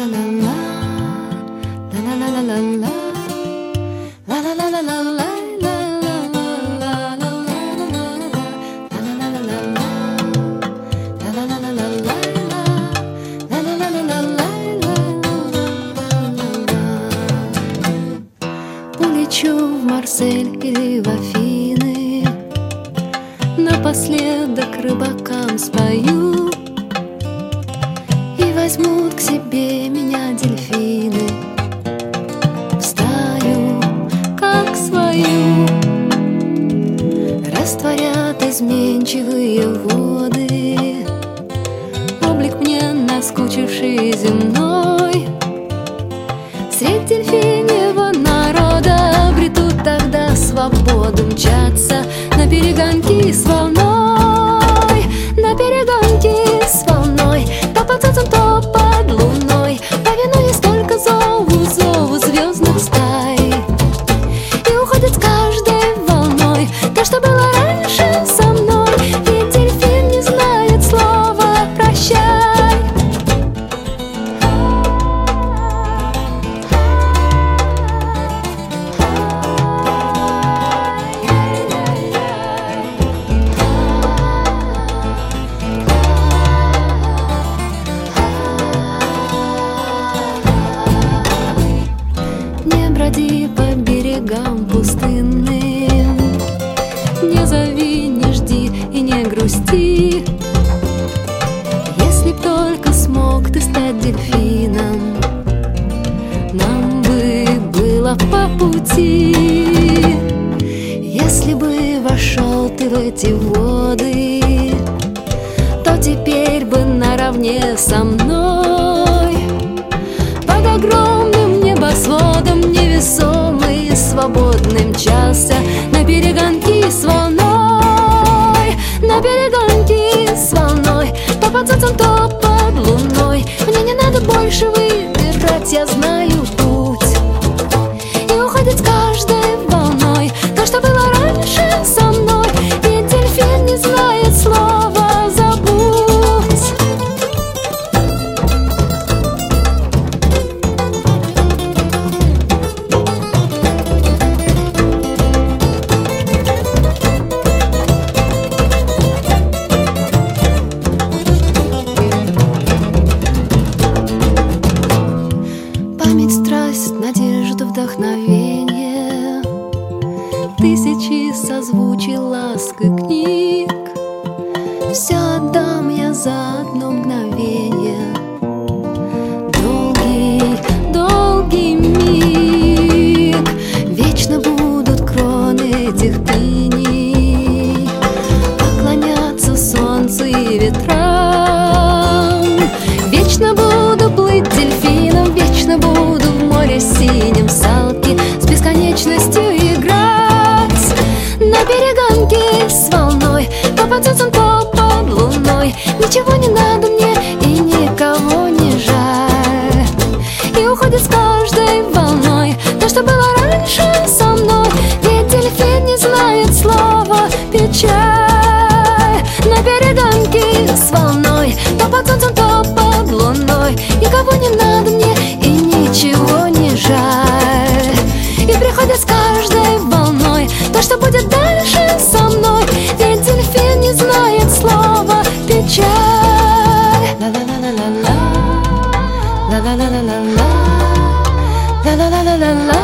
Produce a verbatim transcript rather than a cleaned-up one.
Улечу в Марсель или в Афины, напоследок рыбакам спою, и возьмут к себе меня дельфины в стаю, как свою. Растворят изменчивые воды облик мне наскучивший земной. Средь дельфиньего народа обретут тогда свободу мчаться на перегонки с волной, на перегонки с волной, то под солнцем, то под луной, повинуясь только зову, зову звездных стай. И уходит с каждой волной то, что было раньше со мной, ведь дельфин не знает слова «прощай». Броди по берегам пустынным, не зови, не жди и не грусти. Если б только смог ты стать дельфином, нам бы было по пути. Если бы вошел ты в эти воды, то теперь бы наравне со мной под огромным небосводом невесомый и свободный мчался на перегонки с волной, на перегонки с волной, то под солнцем, то под луной. Мне не надо больше выбирать, я знаю путь. И уходит с каждой волной то, что было раньше со мной, ведь дельфин не знает слова «забудь». Память, страсть, надежду, вдохновение, тысячи созвучий, ласк и книг. Все отдам я за одно мгновение, долгий, долгий миг. Вечно будут кроны этих пиней поклоняться солнцу и ветрам. Вечно буду плыть дельфином, вечно буду в море синем салки с бесконечностью играть на перегонки с волной, то под солнцем, то под луной. Ничего не надо мне и никого не жаль. И уходит с каждой волной то, что было раньше со мной, ведь дельфин не знает слова «печаль». На перегонки с волной, то под солнцем, то под луной. Никого не надо мне и ничего не жаль. И приходит с каждой волной то, что будет дальше со мной, ведь дельфин не знает слова «печаль». La la la la la la, la la la la la, la la la la la.